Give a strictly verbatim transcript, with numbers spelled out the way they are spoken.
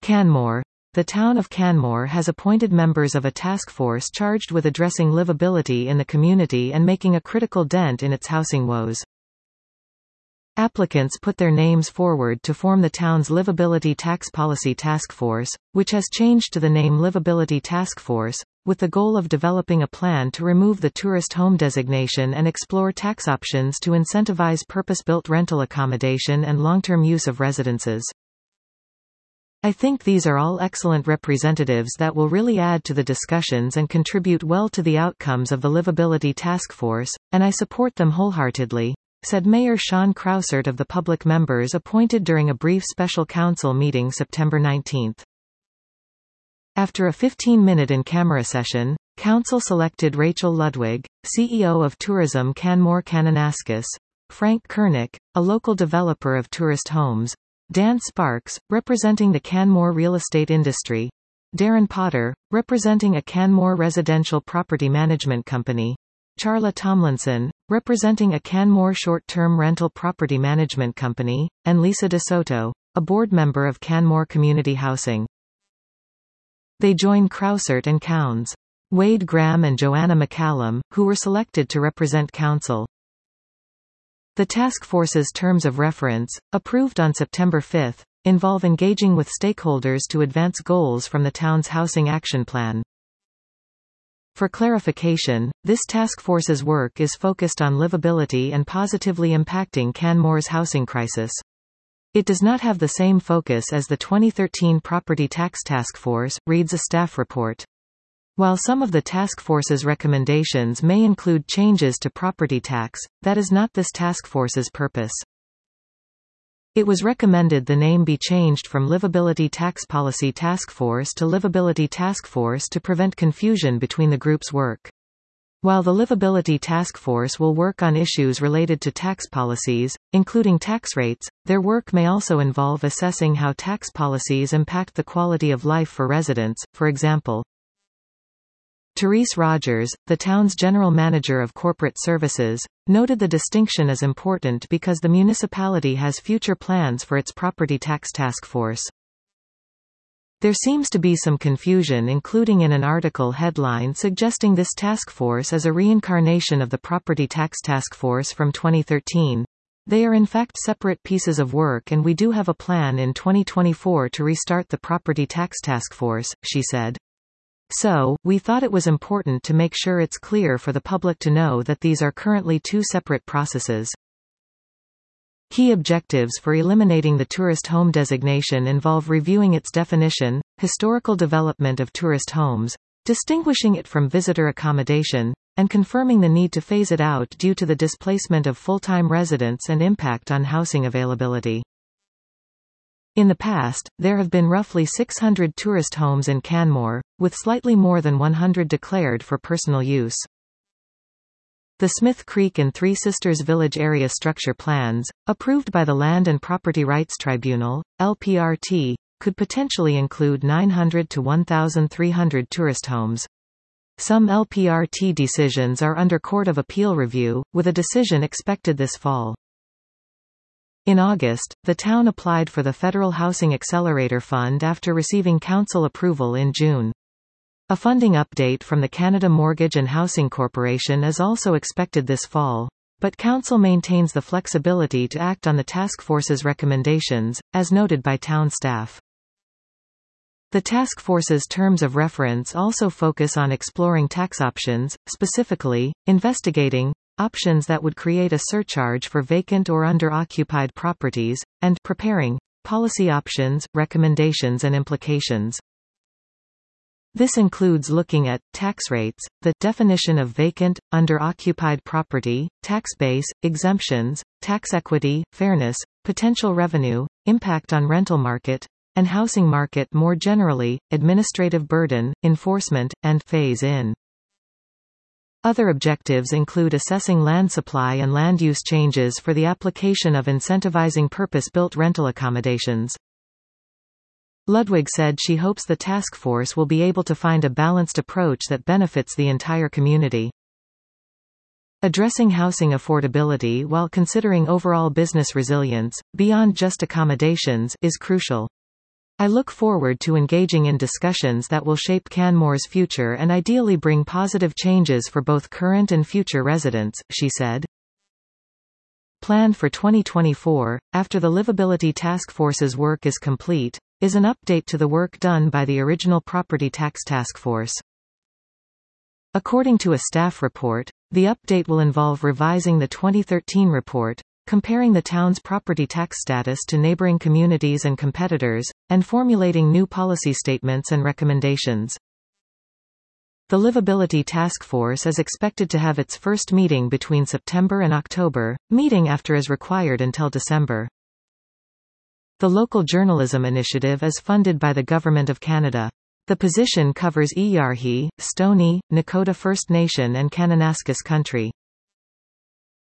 Canmore. The town of Canmore has appointed members of a task force charged with addressing livability in the community and making a critical dent in its housing woes. Applicants put their names forward to form the town's Livability Tax Policy Task Force, which has changed to the name Livability Task Force, with the goal of developing a plan to remove the tourist home designation and explore tax options to incentivize purpose-built rental accommodation and long-term use of residences. I think these are all excellent representatives that will really add to the discussions and contribute well to the outcomes of the Livability Task Force, and I support them wholeheartedly, said Mayor Sean Crousert of the public members appointed during a brief special council meeting September nineteenth. After a fifteen-minute in-camera session, council selected Rachel Ludwig, C E O of Tourism Canmore Kananaskis, Frank Kernick, a local developer of tourist homes, Dan Sparks, representing the Canmore real estate industry, Darren Potter, representing a Canmore residential property management company, Charla Tomlinson, representing a Canmore short-term rental property management company, and Lisa DeSoto, a board member of Canmore Community Housing. They join Crousert and Counts, Wade Graham and Joanna McCallum, who were selected to represent council. The task force's terms of reference, approved on September fifth, involve engaging with stakeholders to advance goals from the town's housing action plan. For clarification, this task force's work is focused on livability and positively impacting Canmore's housing crisis. It does not have the same focus as the twenty thirteen Property Tax Task Force, reads a staff report. While some of the task force's recommendations may include changes to property tax, that is not this task force's purpose. It was recommended the name be changed from Livability Tax Policy Task Force to Livability Task Force to prevent confusion between the group's work. While the Livability Task Force will work on issues related to tax policies, including tax rates, their work may also involve assessing how tax policies impact the quality of life for residents, for example. Therese Rogers, the town's general manager of corporate services, noted the distinction is important because the municipality has future plans for its property tax task force. There seems to be some confusion, including in an article headline suggesting this task force is a reincarnation of the Property Tax Task Force from twenty thirteen. They are in fact separate pieces of work, and we do have a plan in twenty twenty-four to restart the Property Tax Task Force, she said. So, we thought it was important to make sure it's clear for the public to know that these are currently two separate processes. Key objectives for eliminating the tourist home designation involve reviewing its definition, historical development of tourist homes, distinguishing it from visitor accommodation, and confirming the need to phase it out due to the displacement of full-time residents and impact on housing availability. In the past, there have been roughly six hundred tourist homes in Canmore, with slightly more than one hundred declared for personal use. The Smith Creek and Three Sisters Village Area Structure Plans, approved by the Land and Property Rights Tribunal, L P R T, could potentially include nine hundred to one thousand three hundred tourist homes. Some L P R T decisions are under Court of Appeal review, with a decision expected this fall. In August, the town applied for the Federal Housing Accelerator Fund after receiving council approval in June. A funding update from the Canada Mortgage and Housing Corporation is also expected this fall, but council maintains the flexibility to act on the task force's recommendations, as noted by town staff. The task force's terms of reference also focus on exploring tax options, specifically, investigating options that would create a surcharge for vacant or under-occupied properties, and preparing policy options, recommendations and implications. This includes looking at tax rates, the definition of vacant, under-occupied property, tax base, exemptions, tax equity, fairness, potential revenue, impact on rental market, and housing market more generally, administrative burden, enforcement, and phase-in. Other objectives include assessing land supply and land use changes for the application of incentivizing purpose-built rental accommodations. Ludwig said she hopes the task force will be able to find a balanced approach that benefits the entire community. Addressing housing affordability while considering overall business resilience, beyond just accommodations, is crucial. "I look forward to engaging in discussions that will shape Canmore's future and ideally bring positive changes for both current and future residents," she said. Planned for twenty twenty-four, after the Livability Task Force's work is complete, is an update to the work done by the original Property Tax Task Force. According to a staff report, the update will involve revising the twenty thirteen report, comparing the town's property tax status to neighboring communities and competitors, and formulating new policy statements and recommendations. The Livability Task Force is expected to have its first meeting between September and October, meeting after as required until December. The Local Journalism Initiative is funded by the Government of Canada. The position covers Iyarhi, Stoney, Nakota First Nation and Kananaskis Country.